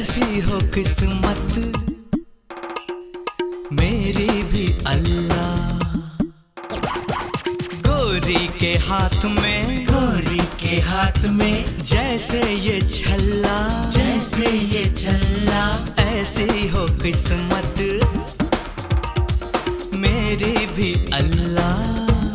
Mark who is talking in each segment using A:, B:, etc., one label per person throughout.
A: ऐसी हो किस्मत मेरी भी अल्लाह। गोरी के हाथ में,
B: गोरी के हाथ में
A: जैसे ये छल्ला,
B: जैसे ये छल्ला,
A: ऐसी हो किस्मत मेरी भी अल्लाह।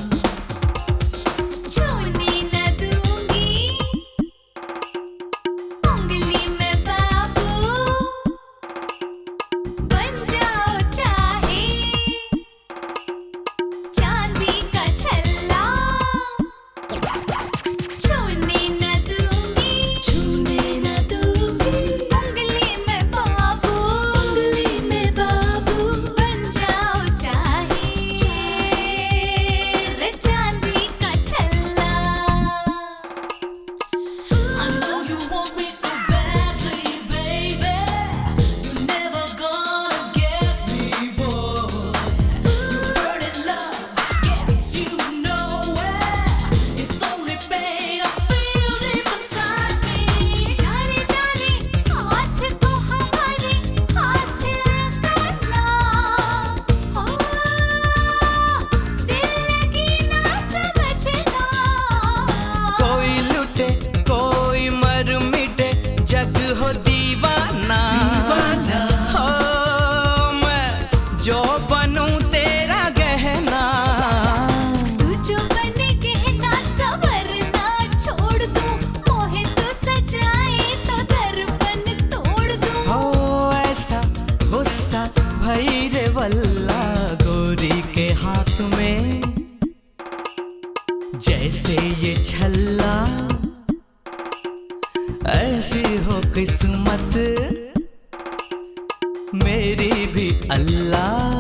A: गोरी के हाथ में जैसे ये छल्ला, ऐसी हो किस्मत मेरी भी अल्लाह।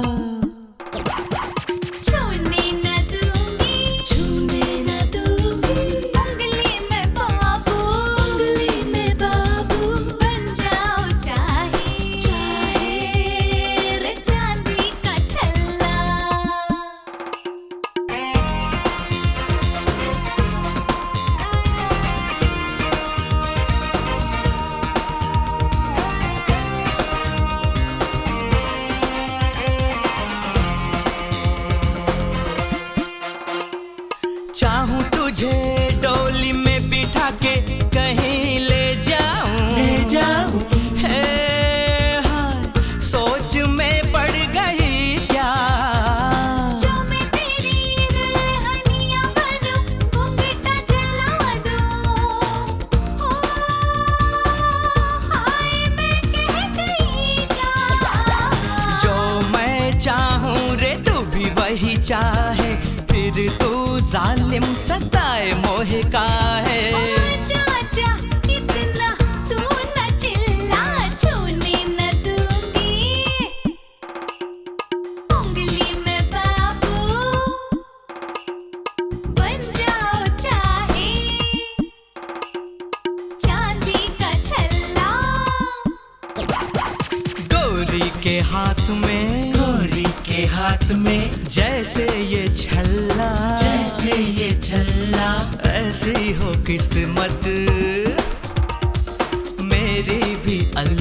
A: चाहूं तुझे डोली में बिठा के कहीं ले जाऊं,
B: ले जाऊं।
A: है हाय सोच में पड़ गई क्या,
C: जो मैं तेरी दुल्हनिया बनूं, घूंघटा जला दूं। ओ हाय मैं कह गई क्या,
A: जो मैं चाहूं रे तू भी वही चाहे, फिर तू जालिम सताए मोहे काहे।
C: चाचा इतना तू न चिल्ला, छूने न दूंगी उंगली में बाबू, बन जाओ चाहे चांदी का छल्ला।
A: गोरी के हाथ में,
B: गोरी के हाथ में
A: जैसे ये छल्ला,
B: जैसे ये छल्ला,
A: ऐसी हो किस्मत मेरी भी अल्लाह।